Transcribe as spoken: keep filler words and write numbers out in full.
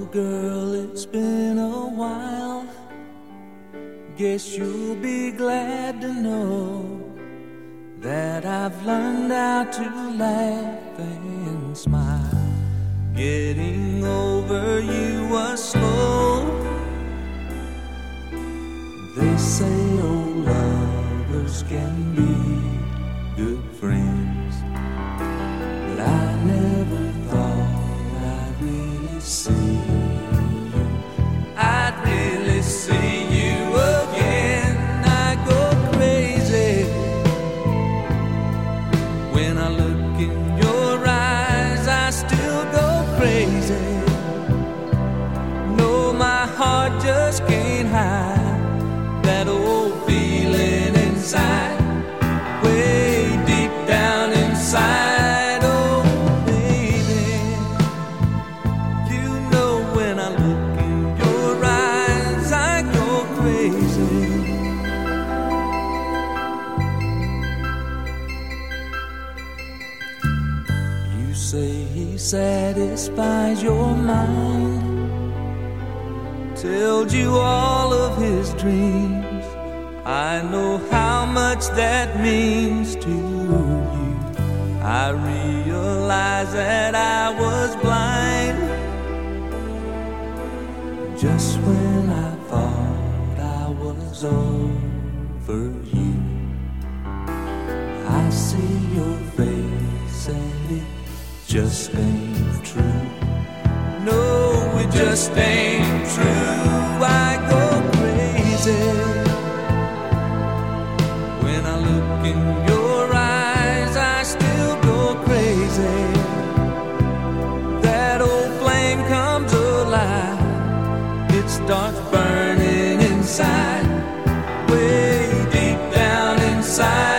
girl, it's been a while. Guess you'll be glad to know that I've learned how to laugh and smile. Getting over you was slow. They say old lovers can be good friends, but I never thought I'd really see you. I'd really see you again. I go crazy when I look in your eyes. I still go crazy. No, my heart just can't hide that old feeling inside, way deep down inside. Oh, baby, you know when I look in your eyes, I go crazy. You say he satisfies your mind, tells you all of his dreams. I know how much that means to you. I realize that I was blind just when I thought I was over you. I see your face and it just ain't true. No, it just ain't true. I go crazy when I look in your eyes. I still go crazy. That old flame comes alive. It starts burning inside, way deep down inside.